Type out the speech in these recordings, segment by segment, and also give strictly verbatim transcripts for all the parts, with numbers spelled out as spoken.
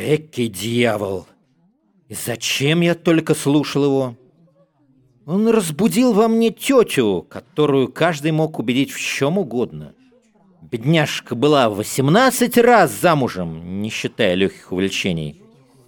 Экий дьявол! И зачем я только слушал его? Он разбудил во мне тетю, которую каждый мог убедить в чем угодно. Бедняжка была восемнадцать раз замужем, не считая легких увлечений.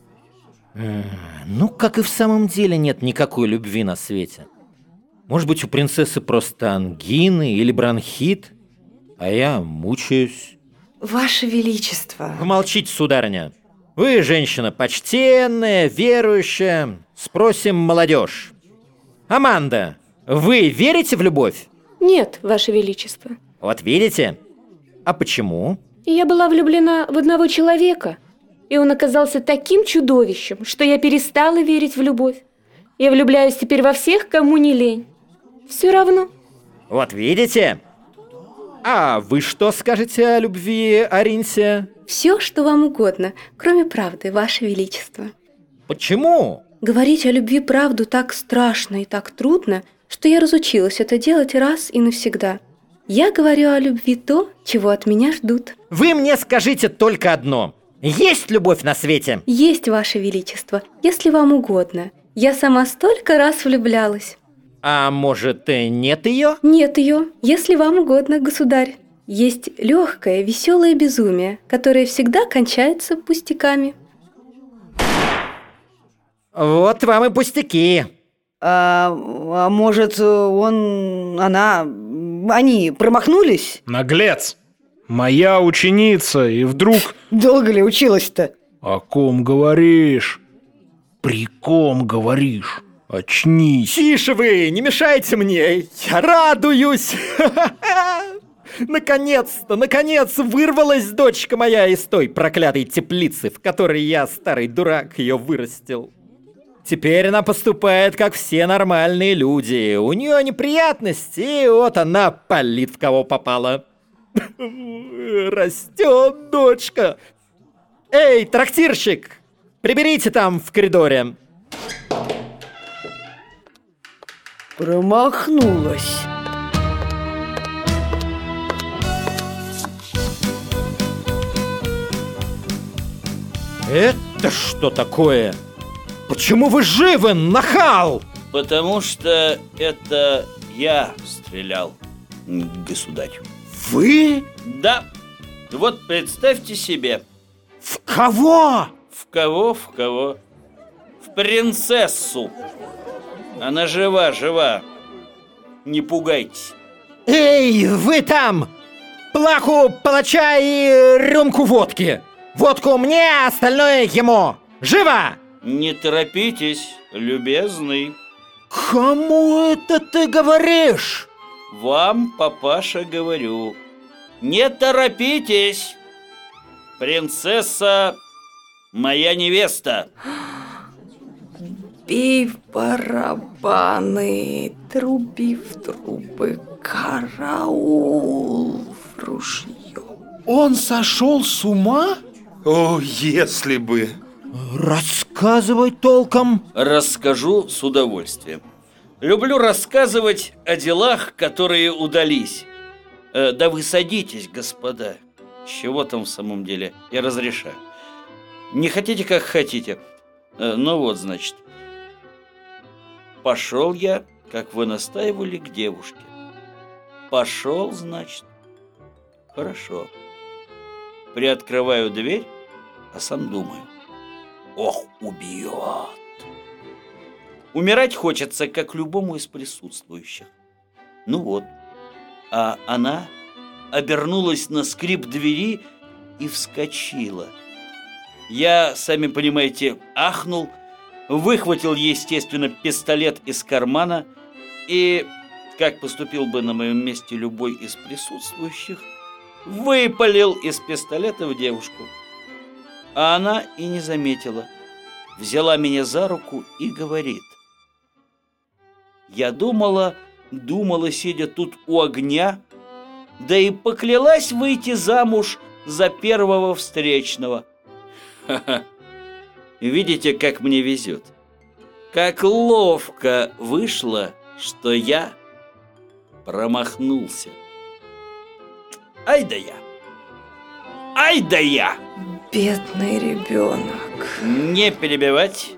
Ну, как и в самом деле нет никакой любви на свете. Может быть, у принцессы просто ангины или бронхит, а я мучаюсь. Ваше Величество! Помолчите, сударыня. Вы женщина почтенная, верующая. Спросим молодежь. Аманда, вы верите в любовь? Нет, Ваше Величество. Вот видите? А почему? Я была влюблена в одного человека, и он оказался таким чудовищем, что я перестала верить в любовь. Я влюбляюсь теперь во всех, кому не лень. Все равно. Вот видите? А вы что скажете о любви, Аринсия? Все, что вам угодно, кроме правды, Ваше Величество. Почему? Говорить о любви правду так страшно и так трудно, что я разучилась это делать раз и навсегда. Я говорю о любви то, чего от меня ждут. Вы мне скажите только одно. Есть любовь на свете? Есть, Ваше Величество, если вам угодно. Я сама столько раз влюблялась. А может, нет ее? Нет ее, если вам угодно, государь. Есть легкое, веселое безумие, которое всегда кончается пустяками. Вот вам и пустяки. А, а может, он, она, они промахнулись? Наглец! Моя ученица, и вдруг... Долго ли училась-то? О ком говоришь? При ком говоришь? Очнись. Тише вы, не мешайте мне. Я радуюсь. Наконец-то, наконец вырвалась дочка моя из той проклятой теплицы, в которой я, старый дурак, ее вырастил. Теперь она поступает, как все нормальные люди. У нее неприятности, и вот она палит, в кого попала. Растет дочка. Эй, трактирщик, приберите там в коридоре. Промахнулась. Это что такое? Почему вы живы, нахал? Потому что это я стрелял, государь. Вы? Да. Вот представьте себе. В кого? В кого, в кого? В принцессу. Она жива, жива. Не пугайтесь. Эй, вы там! Плаху палача и рюмку водки. Водку мне, остальное ему. Живо! Не торопитесь, любезный. Кому это ты говоришь? Вам, папаша, говорю. Не торопитесь. Принцесса моя невеста. Бей в барабаны, труби в трубы, караул в ружье. Он сошел с ума? О, если бы! Рассказывай толком. Расскажу с удовольствием. Люблю рассказывать о делах, которые удались. э, Да вы садитесь, господа. Чего там в самом деле? Я разрешаю. Не хотите, как хотите. э, Ну вот, значит. Пошел я, как вы настаивали, к девушке. Пошел, значит. Хорошо. Приоткрываю дверь, а сам думаю. Ох, убьет. Умирать хочется, как любому из присутствующих. Ну вот. А она обернулась на скрип двери и вскочила. Я, сами понимаете, ахнул, выхватил, естественно, пистолет из кармана и, как поступил бы на моем месте любой из присутствующих, выпалил из пистолета в девушку. А она и не заметила. Взяла меня за руку и говорит. Я думала, думала, сидя тут у огня, да и поклялась выйти замуж за первого встречного. Ха-ха. Видите, как мне везет. Как ловко вышло, что я промахнулся. Ай да я! Ай да я! Бедный ребенок. Не перебивать.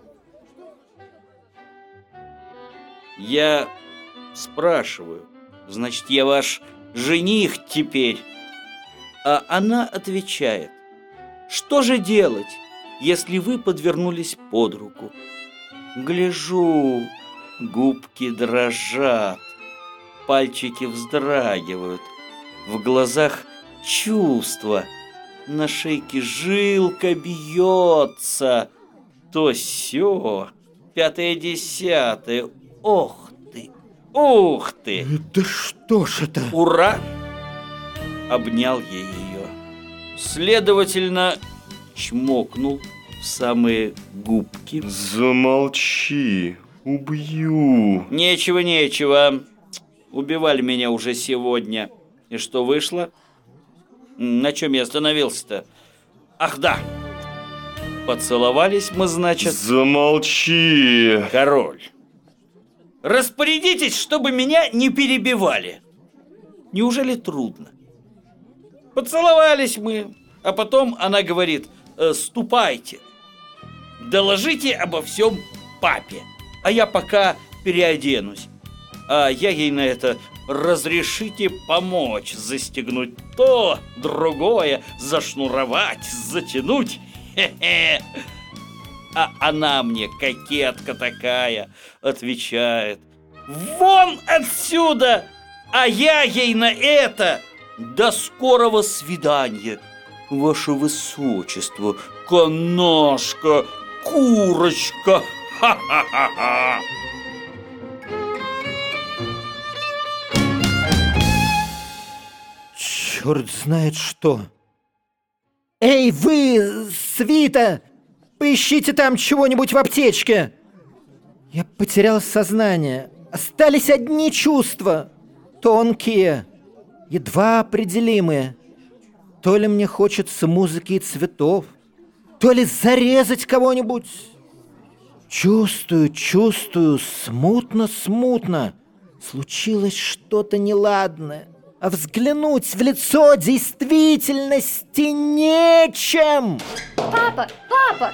Я спрашиваю, значит, я ваш жених теперь? А она отвечает: что же делать, если вы подвернулись под руку? Гляжу, губки дрожат, пальчики вздрагивают, в глазах чувство, на шейке жилка бьется, то сё, пятое-десятое, ох ты, ух ты! Да что ж это? Ура! Обнял я ее. Следовательно, чмокнул в самые губки. Замолчи, убью. Нечего, нечего. Убивали меня уже сегодня. И что вышло? На чем я остановился-то? Ах, да. Поцеловались мы, значит. Замолчи. Король, распорядитесь, чтобы меня не перебивали. Неужели трудно? Поцеловались мы, а потом она говорит: э, ступайте, доложите обо всем папе, а я пока переоденусь. А я ей на это: разрешите помочь застегнуть то, другое, зашнуровать, затянуть. Хе-хе. А она мне, кокетка такая, отвечает: вон отсюда! А я ей на это: до скорого свидания, ваше высочество, канашка, курочка, ха-ха-ха-ха. Черт знает что. Эй, вы, свита! Поищите там чего-нибудь в аптечке. Я потерял сознание. Остались одни чувства. Тонкие, едва определимые. То ли мне хочется музыки и цветов, то ли зарезать кого-нибудь. Чувствую, чувствую, смутно-смутно. Случилось что-то неладное. А взглянуть в лицо действительности нечем. Папа, папа!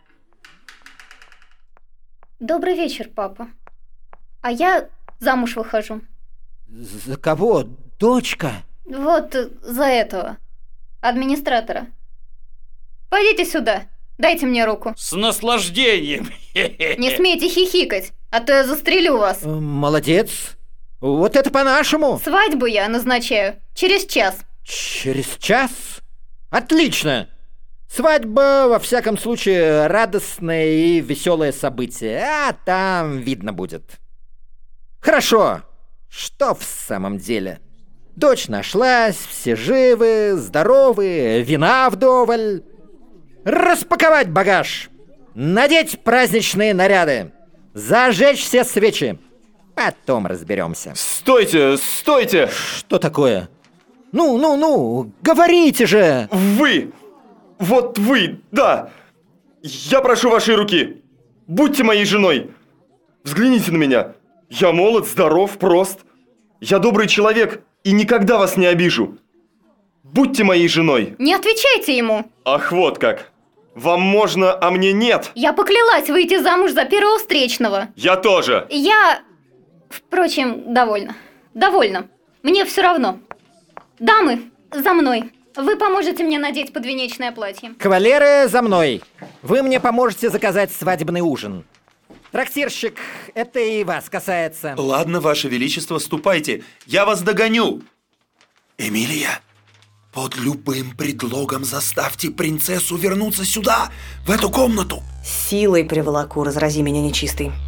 Добрый вечер, папа. А я замуж выхожу. За кого, дочка? Вот за этого, администратора. Пойдите сюда, дайте мне руку. С наслаждением. Не смейте хихикать, а то я застрелю вас. Молодец. Вот это по-нашему. Свадьбу я назначаю через час. Через час? Отлично. Свадьба, во всяком случае, радостное и веселое событие. А там видно будет. Хорошо. Что в самом деле? Дочь нашлась, все живы, здоровы, вина вдоволь. Распаковать багаж, надеть праздничные наряды, зажечь все свечи. Потом разберемся. Стойте, стойте! Что такое? Ну, ну, ну, говорите же! Вы! Вот вы, да! Я прошу вашей руки! Будьте моей женой! Взгляните на меня! Я молод, здоров, прост. Я добрый человек и никогда вас не обижу. Будьте моей женой. Не отвечайте ему. Ах, вот как. Вам можно, а мне нет. Я поклялась выйти замуж за первого встречного. Я тоже. Я... Впрочем, довольна. Довольна. Мне все равно. Дамы, за мной. Вы поможете мне надеть подвенечное платье. Кавалеры, за мной. Вы мне поможете заказать свадебный ужин. Трактирщик, это и вас касается. Ладно, ваше величество, ступайте. Я вас догоню. Эмилия, под любым предлогом заставьте принцессу вернуться сюда, в эту комнату. Силой приволоку, разрази меня нечистый.